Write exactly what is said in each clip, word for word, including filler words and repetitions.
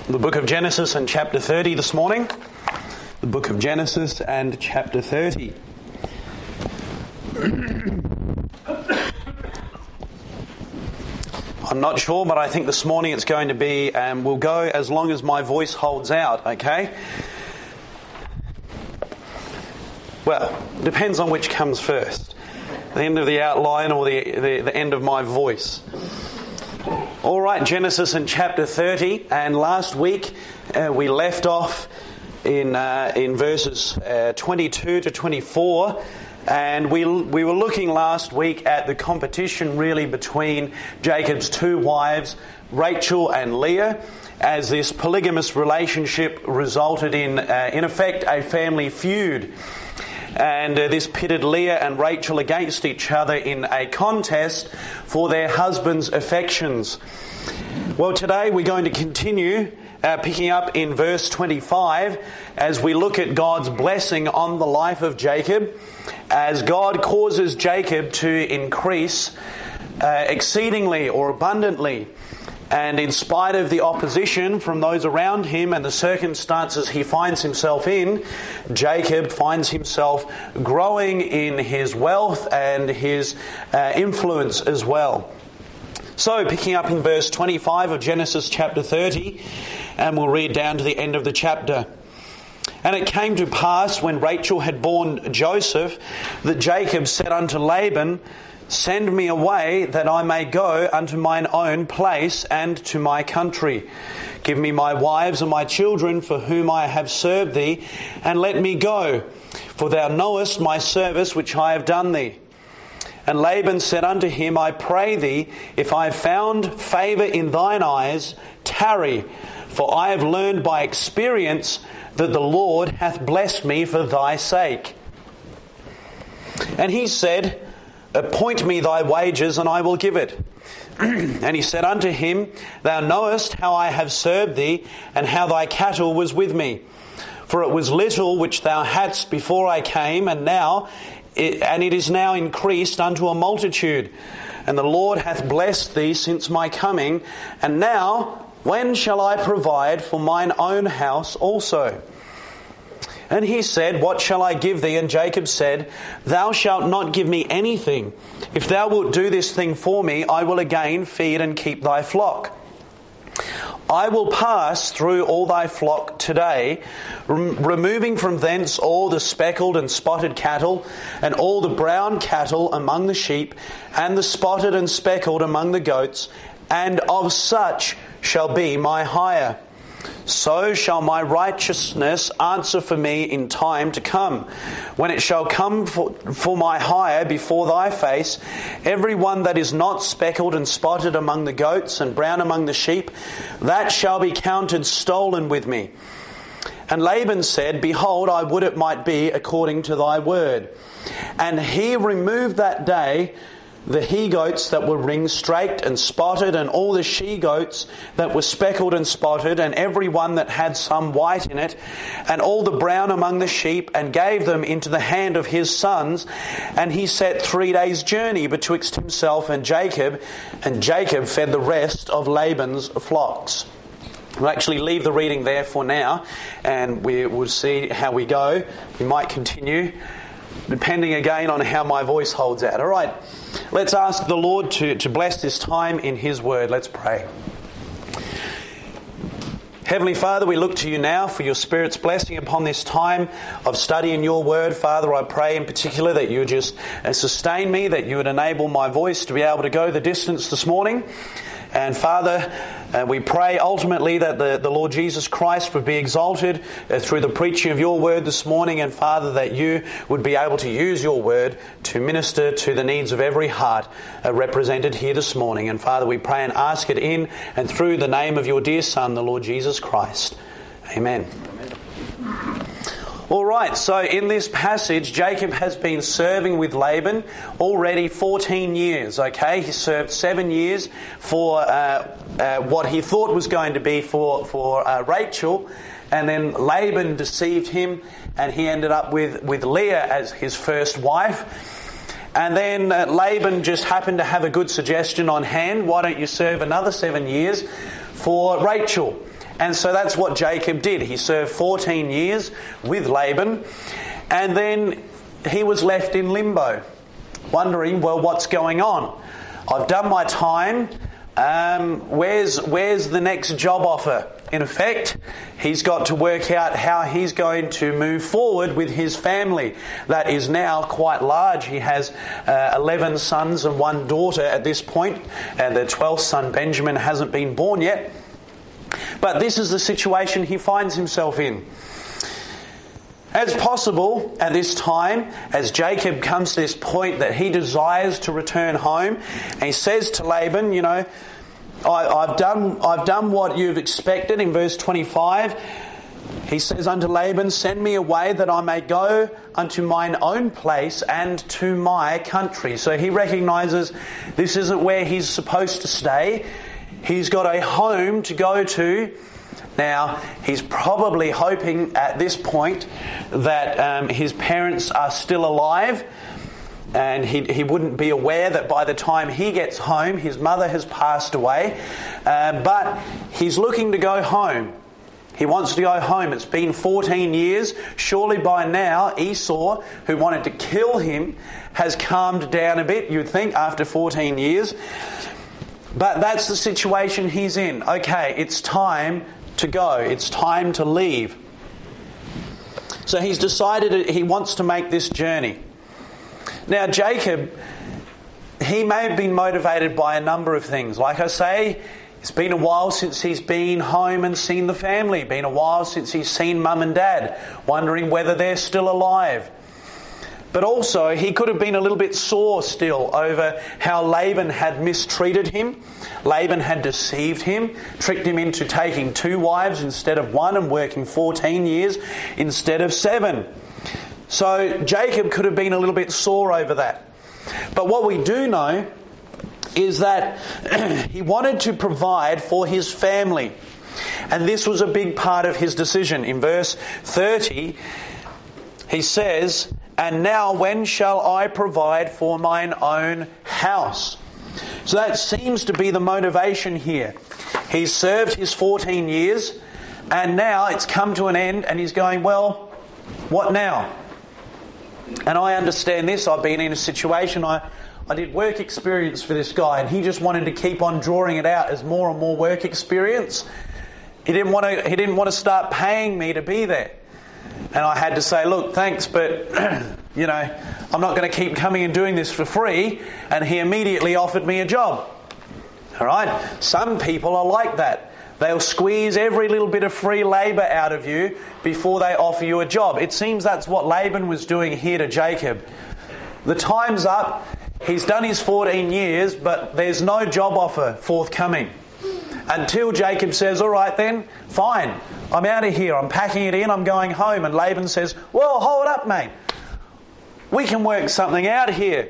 The book of Genesis and chapter thirty this morning. The book of Genesis and chapter thirty. I'm not sure, but I think this morning it's going to be, um, we'll go as long as my voice holds out, okay? Well, depends on which comes first. The end of the outline or the, the, the end of my voice. All right, Genesis and chapter thirty, and last week uh, we left off in uh, in verses uh, twenty-two to twenty-four, and we we were looking last week at the competition really between Jacob's two wives, Rachel and Leah, as this polygamous relationship resulted in uh, in effect a family feud. And uh, this pitted Leah and Rachel against each other in a contest for their husbands' affections. Well, today we're going to continue uh, picking up in verse twenty-five as we look at God's blessing on the life of Jacob, as God causes Jacob to increase uh, exceedingly or abundantly. And in spite of the opposition from those around him and the circumstances he finds himself in, Jacob finds himself growing in his wealth and his uh, influence as well. So, picking up in verse twenty-five of Genesis chapter thirty, and we'll read down to the end of the chapter. And it came to pass, when Rachel had borne Joseph, that Jacob said unto Laban, Send me away, that I may go unto mine own place and to my country. Give me my wives and my children, for whom I have served thee, and let me go, for thou knowest my service which I have done thee. And Laban said unto him, I pray thee, if I have found favour in thine eyes, tarry, for I have learned by experience that the Lord hath blessed me for thy sake. And he said, Appoint me thy wages, and I will give it. And he said unto him, Thou knowest how I have served thee, and how thy cattle was with me. For it was little which thou hadst before I came, and now, it, and it is now increased unto a multitude. And the Lord hath blessed thee since my coming. And now, when shall I provide for mine own house also? And he said, What shall I give thee? And Jacob said, Thou shalt not give me anything. If thou wilt do this thing for me, I will again feed and keep thy flock. I will pass through all thy flock today, rem- removing from thence all the speckled and spotted cattle, and all the brown cattle among the sheep, and the spotted and speckled among the goats, and of such shall be my hire. So shall my righteousness answer for me in time to come. When it shall come for, for my hire before thy face, every one that is not speckled and spotted among the goats and brown among the sheep, that shall be counted stolen with me. And Laban said, Behold, I would it might be according to thy word. And he removed that day the he-goats that were ring-straked and spotted, and all the she-goats that were speckled and spotted, and every one that had some white in it, and all the brown among the sheep, and gave them into the hand of his sons. And he set three days' journey betwixt himself and Jacob, and Jacob fed the rest of Laban's flocks. We'll actually leave the reading there for now, and we will see how we go. We might continue, depending again on how my voice holds out. All right, let's ask the Lord to, to bless this time in His Word. Let's pray. Heavenly Father, we look to you now for your Spirit's blessing upon this time of studying your Word. Father, I pray in particular that you would just sustain me, that you would enable my voice to be able to go the distance this morning. And Father, uh, we pray ultimately that the, the Lord Jesus Christ would be exalted uh, through the preaching of your word this morning. And Father, that you would be able to use your word to minister to the needs of every heart uh, represented here this morning. And Father, we pray and ask it in and through the name of your dear Son, the Lord Jesus Christ. Amen. Amen. All right, so in this passage, Jacob has been serving with Laban already fourteen years, okay? He served seven years for uh, uh, what he thought was going to be for, for uh, Rachel, and then Laban deceived him, and he ended up with, with Leah as his first wife. And then uh, Laban just happened to have a good suggestion on hand. Why don't you serve another seven years for Rachel? And so that's what Jacob did. He served fourteen years with Laban, and then he was left in limbo, wondering, well, what's going on? I've done my time. Um, where's where's the next job offer? In effect, he's got to work out how he's going to move forward with his family. That is now quite large. He has uh, eleven sons and one daughter at this point, and the twelfth son, Benjamin, hasn't been born yet. But this is the situation he finds himself in. As possible at this time, as Jacob comes to this point that he desires to return home, and he says to Laban, you know, I, I've done I've done what you've expected. In verse twenty-five, he says unto Laban, send me away that I may go unto mine own place and to my country. So he recognises this isn't where he's supposed to stay. He's got a home to go to. Now, he's probably hoping at this point that um, his parents are still alive, and he, he wouldn't be aware that by the time he gets home, his mother has passed away. Uh, but he's looking to go home. He wants to go home. It's been fourteen years. Surely by now, Esau, who wanted to kill him, has calmed down a bit, you'd think, after fourteen years. But that's the situation he's in. Okay, it's time to go. It's time to leave. So he's decided he wants to make this journey. Now Jacob, he may have been motivated by a number of things. Like I say, it's been a while since he's been home and seen the family. Been a while since he's seen mum and dad, wondering whether they're still alive. But also, he could have been a little bit sore still over how Laban had mistreated him. Laban had deceived him, tricked him into taking two wives instead of one and working fourteen years instead of seven. So Jacob could have been a little bit sore over that. But what we do know is that he wanted to provide for his family. And this was a big part of his decision. In verse thirty, he says, and now when shall I provide for mine own house? So that seems to be the motivation here. He's served his fourteen years, and now it's come to an end, and he's going, well, what now? And I understand this. I've been in a situation, I, I did work experience for this guy, and he just wanted to keep on drawing it out as more and more work experience. He didn't want to, he didn't want to start paying me to be there. And I had to say, look, thanks, but, you know, I'm not going to keep coming and doing this for free. And he immediately offered me a job. All right? Some people are like that. They'll squeeze every little bit of free labour out of you before they offer you a job. It seems that's what Laban was doing here to Jacob. The time's up. He's done his fourteen years, but there's no job offer forthcoming. Until Jacob says, all right then, fine, I'm out of here, I'm packing it in, I'm going home. And Laban says, well, hold up, mate. We can work something out here.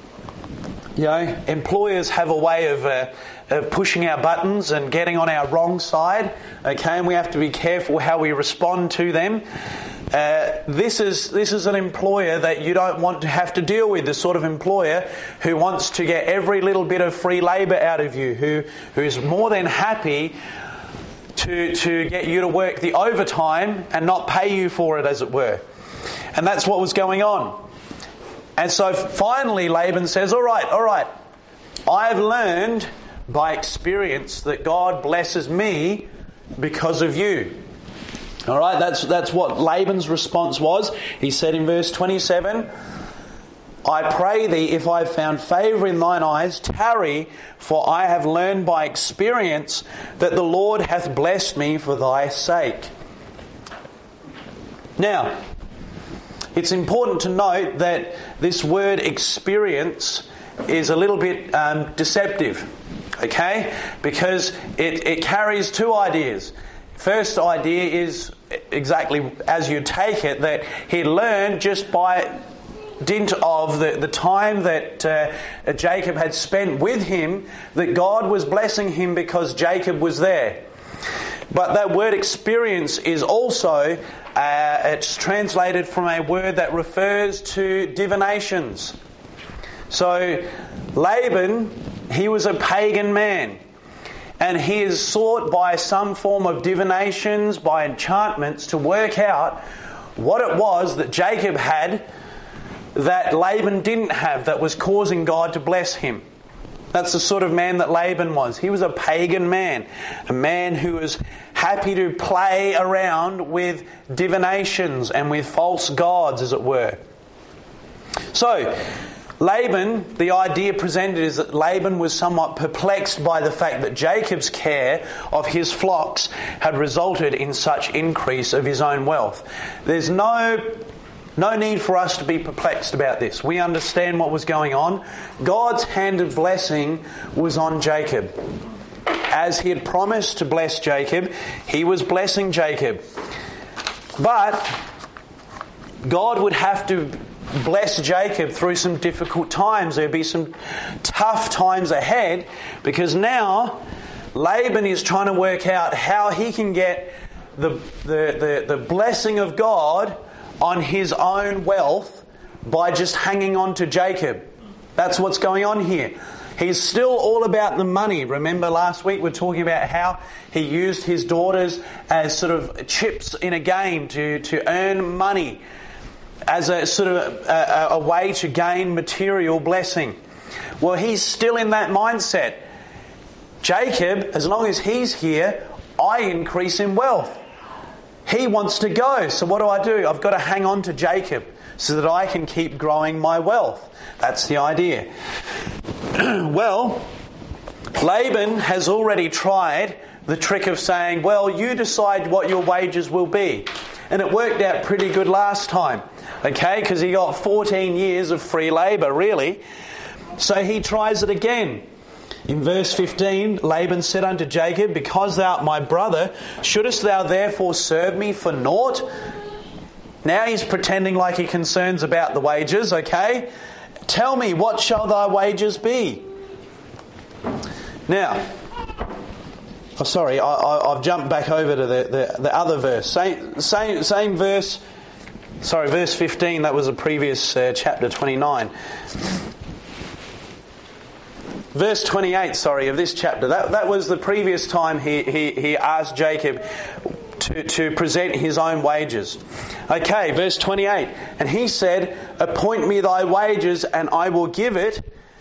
You know, employers have a way of, uh, of pushing our buttons and getting on our wrong side, okay, and we have to be careful how we respond to them. Uh, this is this is an employer that you don't want to have to deal with, the sort of employer who wants to get every little bit of free labour out of you, who who is more than happy to to get you to work the overtime and not pay you for it, as it were. And that's what was going on. And so finally Laban says, all right, all right, I've learned by experience that God blesses me because of you. All right, that's that's what Laban's response was. He said in verse twenty-seven, I pray thee, if I have found favour in thine eyes, tarry, for I have learned by experience that the Lord hath blessed me for thy sake. Now, it's important to note that this word experience is a little bit um, deceptive, okay? Because it, it carries two ideas. First idea is exactly as you take it, that he learned just by dint of the, the time that uh, Jacob had spent with him, that God was blessing him because Jacob was there. But that word experience is also, uh, it's translated from a word that refers to divinations. So Laban, he was a pagan man. and he has sought by some form of divinations, by enchantments, to work out what it was that Jacob had that Laban didn't have, that was causing God to bless him. That's the sort of man that Laban was. He was a pagan man, a man who was happy to play around with divinations and with false gods, as it were. So, Laban, the idea presented is that Laban was somewhat perplexed by the fact that Jacob's care of his flocks had resulted in such increase of his own wealth. There's no No need for us to be perplexed about this. We understand what was going on. God's hand of blessing was on Jacob. As he had promised to bless Jacob, he was blessing Jacob. But God would have to bless Jacob through some difficult times. There'd be some tough times ahead, because now Laban is trying to work out how he can get the the, the, the blessing of God on his own wealth by just hanging on to Jacob. That's what's going on here. He's still all about the money. Remember last week we were talking about how he used his daughters as sort of chips in a game to, to earn money as a sort of a, a way to gain material blessing. Well, he's still in that mindset. Jacob, as long as he's here, I increase in wealth. He wants to go, so what do I do? I've got to hang on to Jacob so that I can keep growing my wealth. That's the idea. Well, Laban has already tried the trick of saying, well, you decide what your wages will be. And it worked out pretty good last time, okay, because he got fourteen years of free labour, really. So he tries it again. In verse fifteen, Laban said unto Jacob, because thou art my brother, shouldest thou therefore serve me for naught? Now he's pretending like he concerns about the wages, okay? Tell me, what shall thy wages be? Now, oh sorry, I, I, I've jumped back over to the, the, the other verse. Same, same, same verse, sorry, verse fifteen, that was the previous uh, chapter twenty-nine. Verse twenty-eight, sorry, of this chapter. That that was the previous time he, he, he asked Jacob to, to present his own wages. Okay, verse twenty-eight. And he said, appoint me thy wages and I will give it.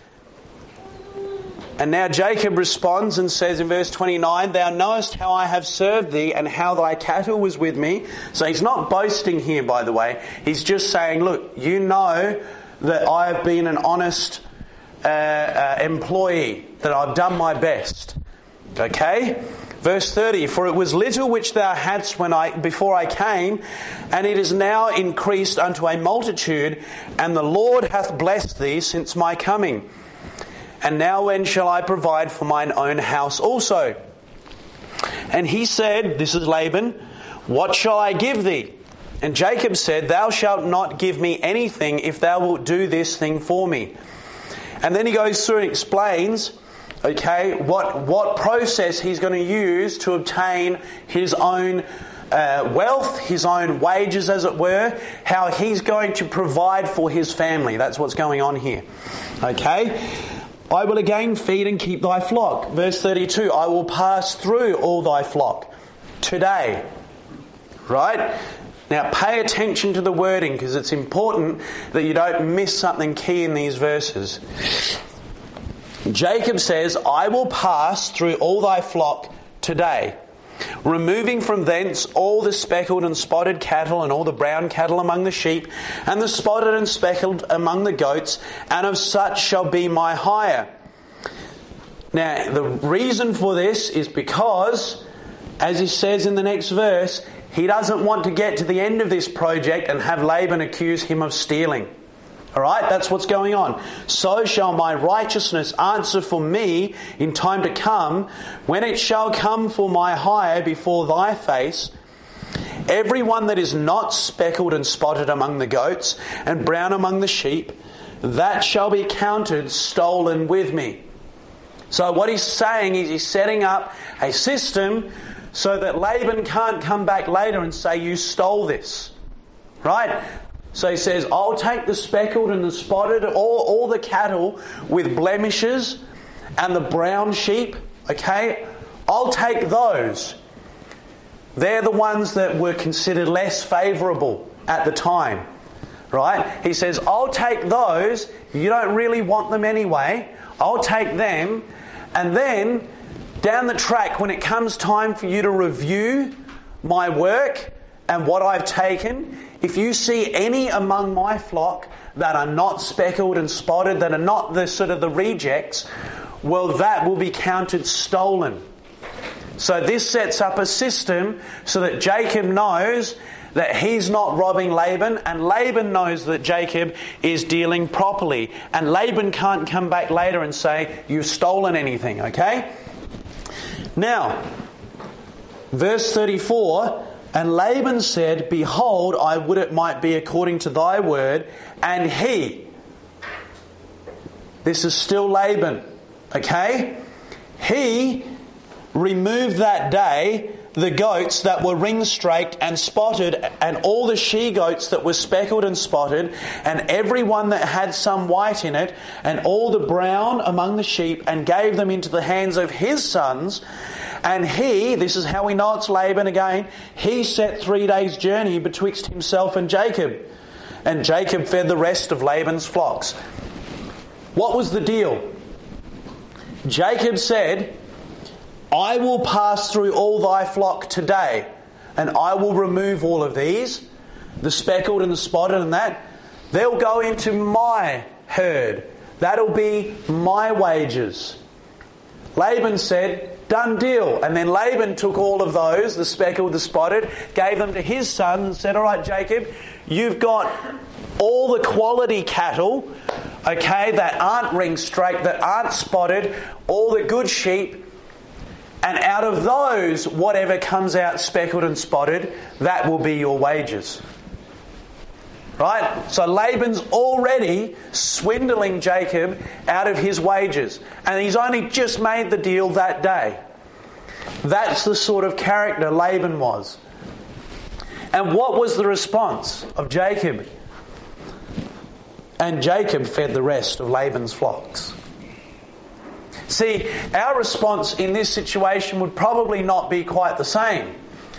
And now Jacob responds and says in verse twenty-nine, thou knowest how I have served thee and how thy cattle was with me. So he's not boasting here, by the way. He's just saying, look, you know that I have been an honest Uh, uh, employee, that I've done my best. Okay? Verse thirty, for it was little which thou hadst when I before I came, and it is now increased unto a multitude, and the Lord hath blessed thee since my coming. And now when shall I provide for mine own house also? And he said, this is Laban, what shall I give thee? And Jacob said, thou shalt not give me anything if thou wilt do this thing for me. And then he goes through and explains, okay, what what process he's going to use to obtain his own uh, wealth, his own wages, as it were, how he's going to provide for his family. That's what's going on here. Okay? I will again feed and keep thy flock. Verse thirty-two, I will pass through all thy flock today. Right? Now pay attention to the wording, because it's important that you don't miss something key in these verses. Jacob says, I will pass through all thy flock today, removing from thence all the speckled and spotted cattle and all the brown cattle among the sheep, and the spotted and speckled among the goats, and of such shall be my hire. Now the reason for this is because, as he says in the next verse, he doesn't want to get to the end of this project and have Laban accuse him of stealing. Alright, that's what's going on. So shall my righteousness answer for me in time to come, when it shall come for my hire before thy face. Every one that is not speckled and spotted among the goats, and brown among the sheep, that shall be counted stolen with me. So what he's saying is he's setting up a system so that Laban can't come back later and say, you stole this. Right? So he says, I'll take the speckled and the spotted, all, all the cattle with blemishes and the brown sheep, okay? I'll take those. They're the ones that were considered less favourable at the time. Right? He says, I'll take those. You don't really want them anyway. I'll take them. And then, down the track, when it comes time for you to review my work and what I've taken, if you see any among my flock that are not speckled and spotted, that are not the sort of the rejects, well, that will be counted stolen. So this sets up a system so that Jacob knows that he's not robbing Laban, and Laban knows that Jacob is dealing properly. And Laban can't come back later and say, you've stolen anything, okay? Now, verse thirty-four, and Laban said, behold, I would it might be according to thy word, and he, this is still Laban, okay? He removed that day the goats that were ring-straked and spotted, and all the she-goats that were speckled and spotted, and every one that had some white in it, and all the brown among the sheep, and gave them into the hands of his sons. And he, this is how we know it's Laban again, he set three days' journey betwixt himself and Jacob. And Jacob fed the rest of Laban's flocks. What was the deal? Jacob said, I will pass through all thy flock today, and I will remove all of these, the speckled and the spotted and that. They'll go into my herd. That'll be my wages. Laban said, done deal. And then Laban took all of those, the speckled, the spotted, gave them to his son and said, all right, Jacob, you've got all the quality cattle, okay, that aren't ring-straked, that aren't spotted, all the good sheep. And out of those, whatever comes out speckled and spotted, that will be your wages. Right? So Laban's already swindling Jacob out of his wages. And he's only just made the deal that day. That's the sort of character Laban was. And what was the response of Jacob? And Jacob fed the rest of Laban's flocks. See, our response in this situation would probably not be quite the same.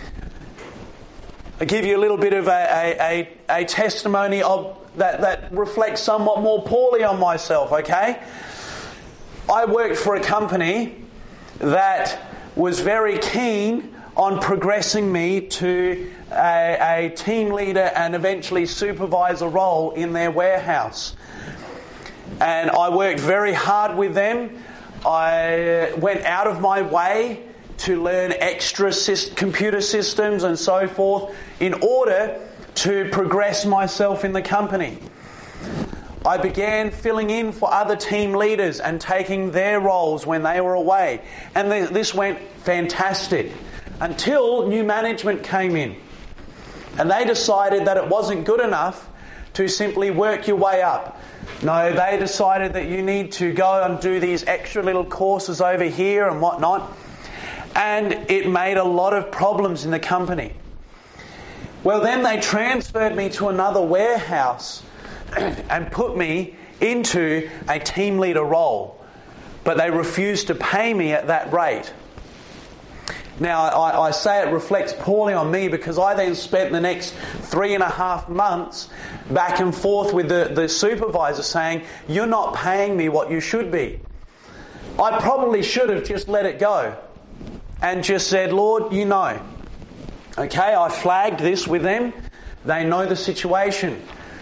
I'll give you a little bit of a, a, a, a testimony of that, that reflects somewhat more poorly on myself, okay? I worked for a company that was very keen on progressing me to a, a team leader and eventually supervisor role in their warehouse. And I worked very hard with them. I went out of my way to learn extra syst- computer systems and so forth in order to progress myself in the company. I began filling in for other team leaders and taking their roles when they were away. And th- this went fantastic until new management came in. And they decided that it wasn't good enough to simply work your way up. No, they decided that you need to go and do these extra little courses over here and whatnot. And it made a lot of problems in the company. Well, then they transferred me to another warehouse and put me into a team leader role. But they refused to pay me at that rate. Now, I, I say it reflects poorly on me because I then spent the next three and a half months back and forth with the, the supervisor saying, you're not paying me what you should be. I probably should have just let it go and just said, Lord, you know. Okay, I flagged this with them. They know the situation.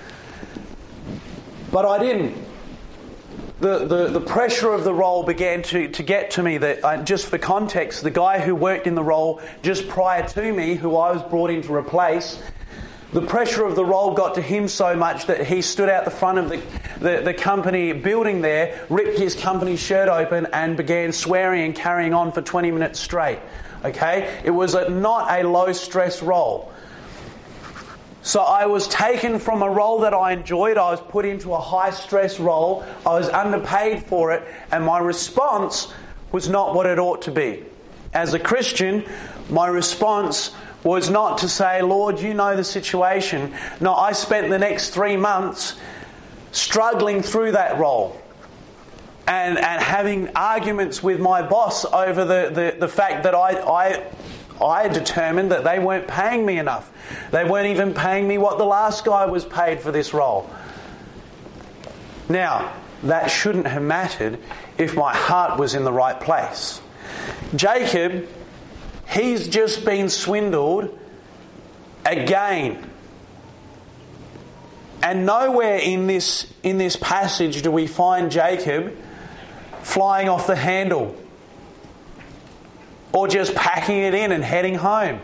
But I didn't. The, the, the pressure of the role began to, to get to me. That uh, just for context, the guy who worked in the role just prior to me, who I was brought in to replace, the pressure of the role got to him so much that he stood out the front of the, the, the company building there, ripped his company shirt open and began swearing and carrying on for twenty minutes straight. Okay? It was a, not a low stress role. So I was taken from a role that I enjoyed. I was put into a high stress role. I was underpaid for it. And my response was not what it ought to be. As a Christian, my response was not to say, Lord, you know the situation. No, I spent the next three months struggling through that role. and and having arguments with my boss over the, the, the fact that I, I I determined that they weren't paying me enough. They weren't even paying me what the last guy was paid for this role. Now, that shouldn't have mattered if my heart was in the right place. Jacob, he's just been swindled again. And nowhere in this in this passage do we find Jacob flying off the handle or just packing it in and heading home.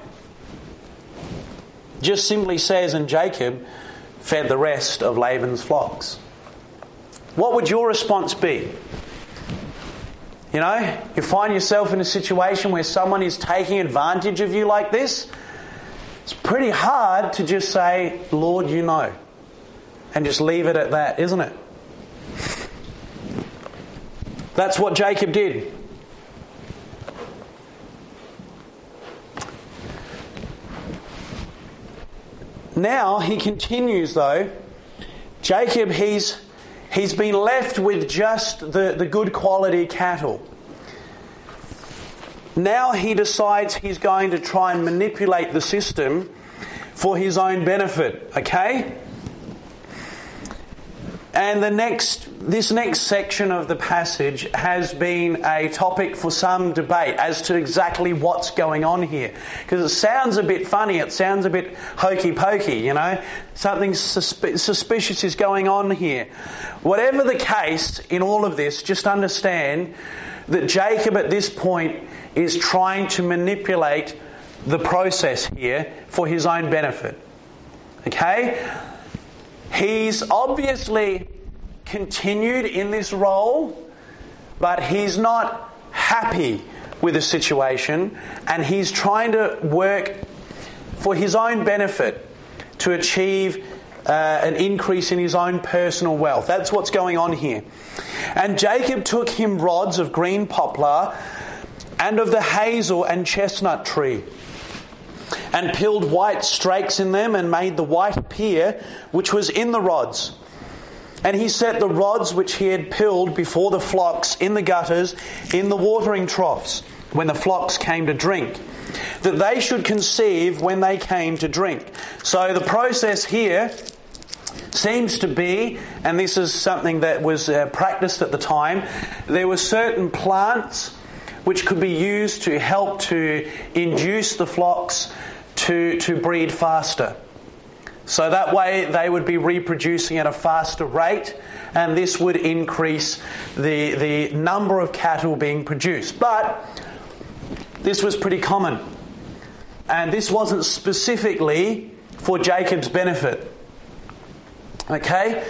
Just simply says, and Jacob fed the rest of Laban's flocks. What would your response be? You know, you find yourself in a situation where someone is taking advantage of you like this. It's pretty hard to just say, Lord, you know, and just leave it at that, isn't it? That's what Jacob did. Now he continues though. Jacob, he's he's been left with just the, the good quality cattle. Now he decides he's going to try and manipulate the system for his own benefit. Okay? And the next, this next section of the passage has been a topic for some debate as to exactly what's going on here. Because it sounds a bit funny, it sounds a bit hokey pokey, you know. Something susp- suspicious is going on here. Whatever the case in all of this, just understand that Jacob at this point is trying to manipulate the process here for his own benefit. Okay? He's obviously continued in this role, but he's not happy with the situation, and he's trying to work for his own benefit to achieve uh, an increase in his own personal wealth. That's what's going on here. And Jacob took him rods of green poplar and of the hazel and chestnut tree, and peeled white strakes in them, and made the white pear which was in the rods. And he set the rods which he had peeled before the flocks in the gutters, in the watering troughs, when the flocks came to drink, that they should conceive when they came to drink. So the process here seems to be, and this is something that was uh, practiced at the time, there were certain plants which could be used to help to induce the flocks to, to breed faster. So that way they would be reproducing at a faster rate, and this would increase the, the number of cattle being produced. But this was pretty common. And this wasn't specifically for Jacob's benefit. Okay?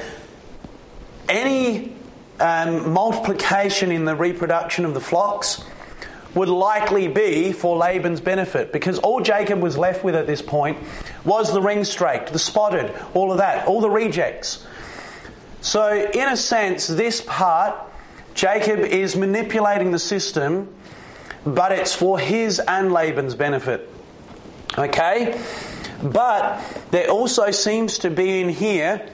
Any um, multiplication in the reproduction of the flocks would likely be for Laban's benefit, because all Jacob was left with at this point was the ring-straked, the spotted, all of that, all the rejects. So in a sense, this part, Jacob is manipulating the system, but it's for his and Laban's benefit. Okay? But there also seems to be in here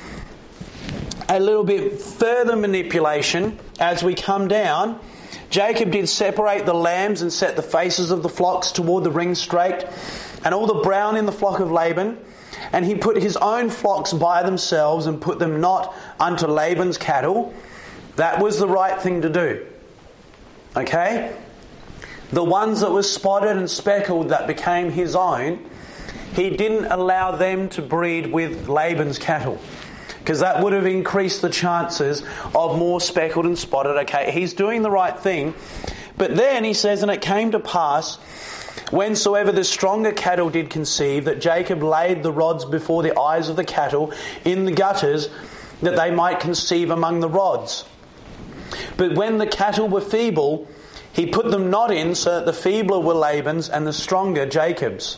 a little bit further manipulation as we come down. Jacob did separate the lambs and set the faces of the flocks toward the ring-straked, and all the brown in the flock of Laban. And he put his own flocks by themselves and put them not unto Laban's cattle. That was the right thing to do. Okay? The ones that were spotted and speckled that became his own, he didn't allow them to breed with Laban's cattle, because that would have increased the chances of more speckled and spotted. Okay, he's doing the right thing. But then he says, and it came to pass, whensoever the stronger cattle did conceive, that Jacob laid the rods before the eyes of the cattle in the gutters, that they might conceive among the rods. But when the cattle were feeble, he put them not in, so that the feebler were Laban's and the stronger Jacob's.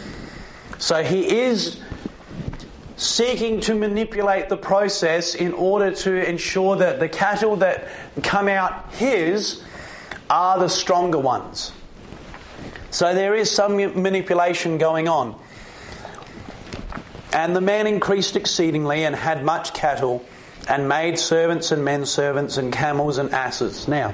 So he is seeking to manipulate the process in order to ensure that the cattle that come out his are the stronger ones. So there is some manipulation going on. And the man increased exceedingly and had much cattle, and maid servants and men servants and camels and asses. Now,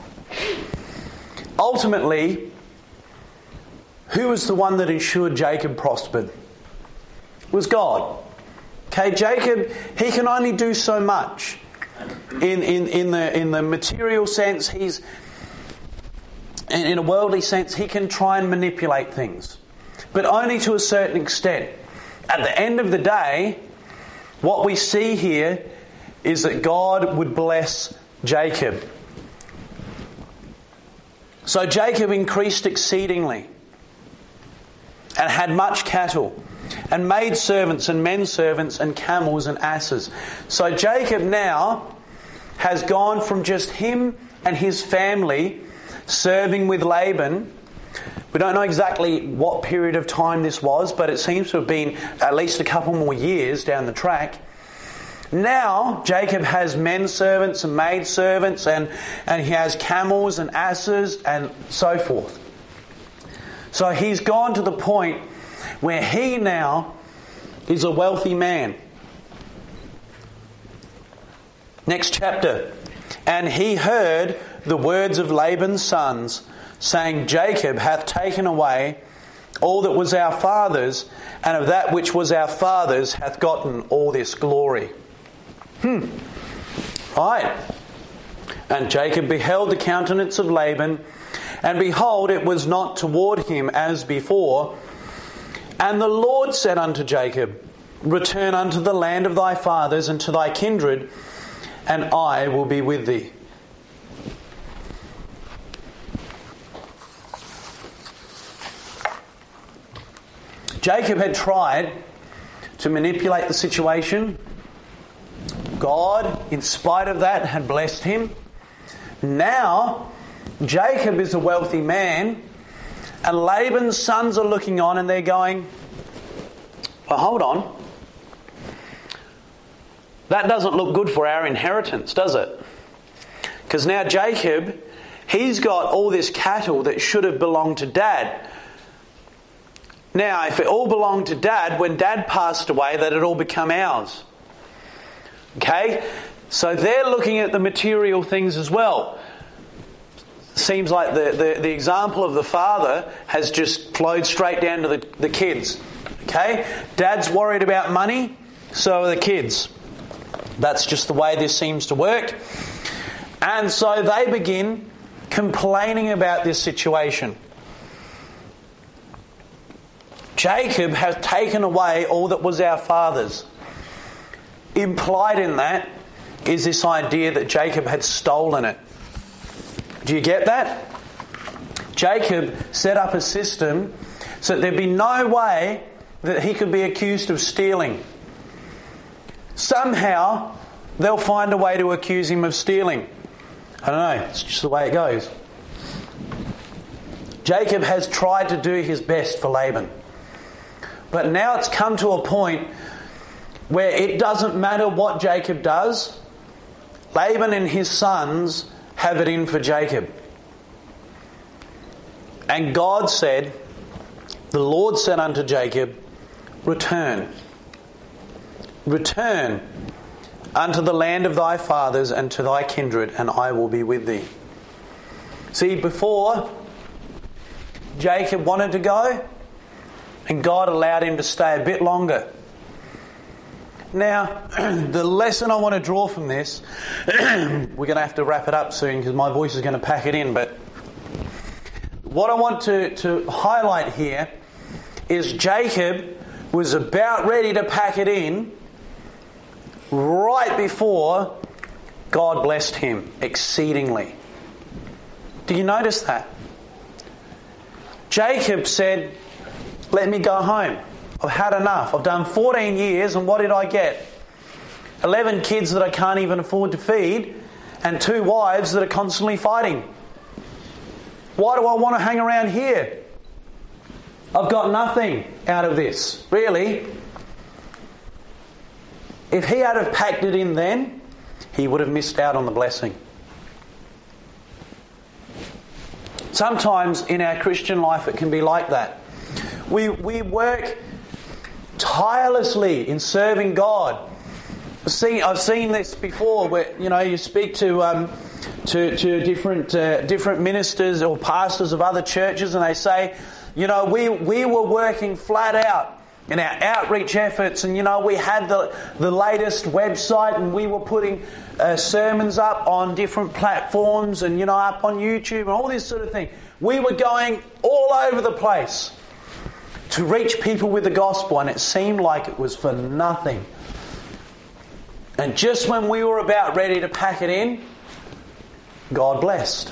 ultimately, who was the one that ensured Jacob prospered? It was God. Okay, Jacob, he can only do so much. In, in, in the in the material sense, he's in, in a worldly sense, he can try and manipulate things. But only to a certain extent. At the end of the day, what we see here is that God would bless Jacob. So Jacob increased exceedingly and had much cattle and maid servants and men servants and camels and asses. So Jacob now has gone from just him and his family serving with Laban. We don't know exactly what period of time this was, but it seems to have been at least a couple more years down the track. Now Jacob has men servants and maid servants, and, and he has camels and asses and so forth. So he's gone to the point where he now is a wealthy man. Next chapter. And he heard the words of Laban's sons, saying, Jacob hath taken away all that was our father's, and of that which was our father's hath gotten all this glory. Hmm. Right. And Jacob beheld the countenance of Laban, and behold, it was not toward him as before. And the Lord said unto Jacob, return unto the land of thy fathers and to thy kindred, and I will be with thee. Jacob had tried to manipulate the situation. God, in spite of that, had blessed him. Now, Jacob is a wealthy man, and Laban's sons are looking on and they're going, well, hold on. That doesn't look good for our inheritance, does it? Because now Jacob, he's got all this cattle that should have belonged to Dad. Now, if it all belonged to Dad, when Dad passed away, that had all become ours. Okay? So they're looking at the material things as well. Seems like the, the, the example of the father has just flowed straight down to the, the kids. Okay? Dad's worried about money, so are the kids. That's just the way this seems to work. And so they begin complaining about this situation. Jacob has taken away all that was our father's. Implied in that is this idea that Jacob had stolen it. Do you get that? Jacob set up a system so that there'd be no way that he could be accused of stealing. Somehow they'll find a way to accuse him of stealing. I don't know, it's just the way it goes. Jacob has tried to do his best for Laban. But now it's come to a point where it doesn't matter what Jacob does. Laban and his sons have it in for Jacob. And God said, the Lord said unto Jacob, return. Return unto the land of thy fathers and to thy kindred, and I will be with thee. See, before Jacob wanted to go, and God allowed him to stay a bit longer. Now, the lesson I want to draw from this, we're going to have to wrap it up soon because my voice is going to pack it in, but what I want to, to highlight here is Jacob was about ready to pack it in right before God blessed him exceedingly. Do you notice that? Jacob said, let me go home. I've had enough. I've done fourteen years, and what did I get? eleven kids that I can't even afford to feed, and two wives that are constantly fighting. Why do I want to hang around here? I've got nothing out of this, really. If he had have packed it in then, he would have missed out on the blessing. Sometimes in our Christian life it can be like that. We we work tirelessly in serving God. See, I've seen this before, where you know you speak to um, to, to different uh, different ministers or pastors of other churches, and they say, you know, we we were working flat out in our outreach efforts, and you know we had the the latest website, and we were putting uh, sermons up on different platforms, and you know up on YouTube and all this sort of thing. We were going all over the place to reach people with the gospel, and it seemed like it was for nothing. And just when we were about ready to pack it in, God blessed.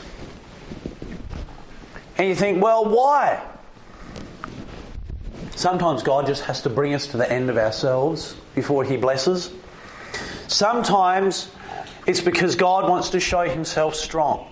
And you think, well, why? Sometimes God just has to bring us to the end of ourselves before He blesses. Sometimes it's because God wants to show Himself strong.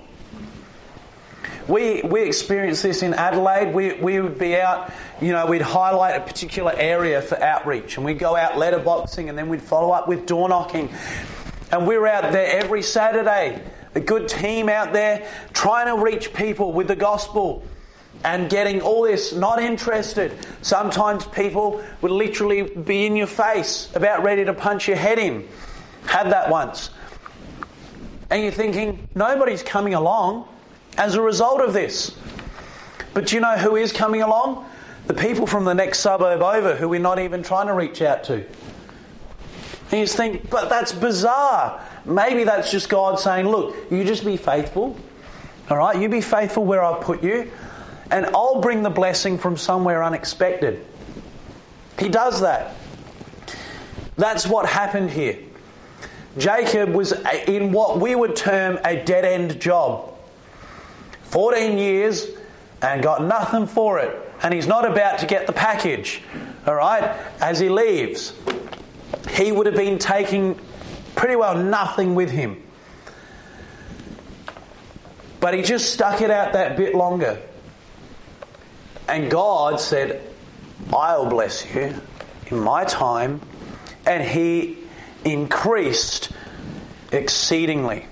We we experienced this in Adelaide. We we would be out, you know, we'd highlight a particular area for outreach, and we'd go out letterboxing, and then we'd follow up with door knocking. And we were out there every Saturday, a good team out there trying to reach people with the gospel and getting all this, not interested. Sometimes people would literally be in your face, about ready to punch your head in. Had that once. And you're thinking, nobody's coming along as a result of this. But do you know who is coming along? The people from the next suburb over who we're not even trying to reach out to. And you just think, but that's bizarre. Maybe that's just God saying, look, you just be faithful. Alright, you be faithful where I've put you, and I'll bring the blessing from somewhere unexpected. He does that. That's what happened here. Jacob was in what we would term a dead-end job. fourteen years and got nothing for it. And he's not about to get the package. Alright? As he leaves, he would have been taking pretty well nothing with him. But he just stuck it out that bit longer. And God said, I'll bless you in my time. And He increased exceedingly.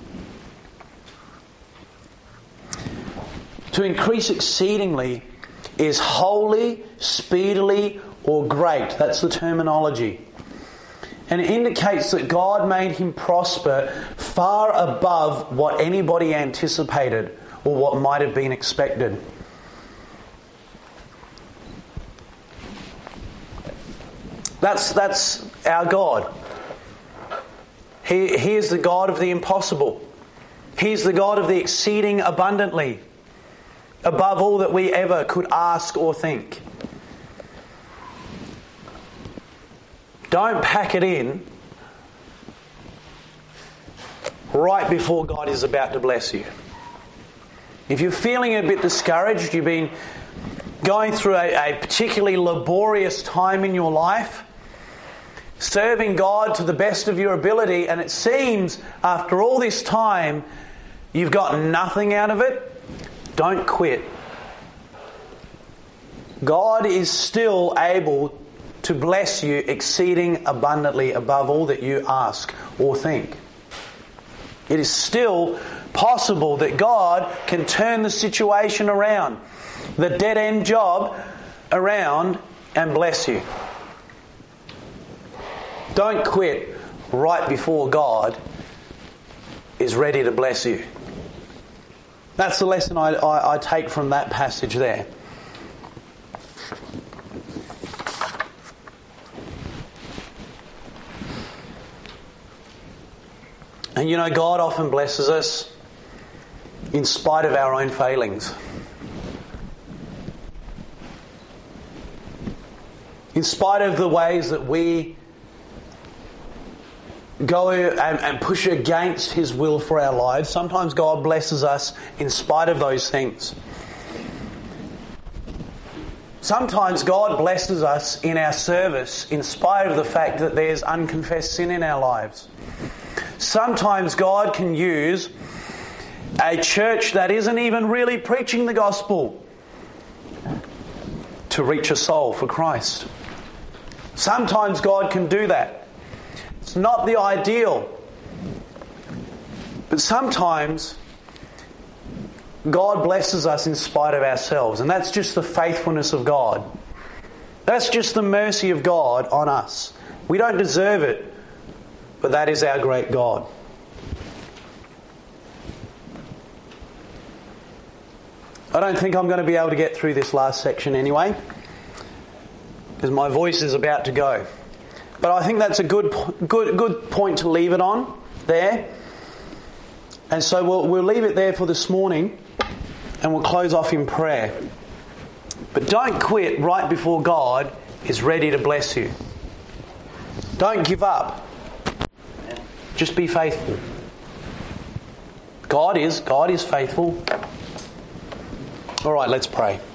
To increase exceedingly is wholly, speedily, or great. That's the terminology. And it indicates that God made him prosper far above what anybody anticipated or what might have been expected. That's, that's our God. He, he is the God of the impossible. He is the God of the exceeding abundantly, above all that we ever could ask or think. Don't pack it in right before God is about to bless you. If you're feeling a bit discouraged, you've been going through a, a particularly laborious time in your life, serving God to the best of your ability, and it seems after all this time you've got nothing out of it, don't quit. God is still able to bless you exceeding abundantly above all that you ask or think. It is still possible that God can turn the situation around, the dead-end job around, and bless you. Don't quit right before God is ready to bless you. That's the lesson I, I, I take from that passage there. And you know, God often blesses us in spite of our own failings. In spite of the ways that we go and, and push against His will for our lives, sometimes God blesses us in spite of those things. Sometimes God blesses us in our service in spite of the fact that there's unconfessed sin in our lives. Sometimes God can use a church that isn't even really preaching the gospel to reach a soul for Christ. Sometimes God can do that. It's not the ideal. But sometimes God blesses us in spite of ourselves. And that's just the faithfulness of God. That's just the mercy of God on us. We don't deserve it. but that is our great God. I don't think I'm going to be able to get through this last section anyway, because my voice is about to go. But I think that's a good, good, good point to leave it on there. And so we'll, we'll leave it there for this morning, and we'll close off in prayer. But don't quit right before God is ready to bless you. Don't give up. Just be faithful. God is, God is faithful. All right, let's pray.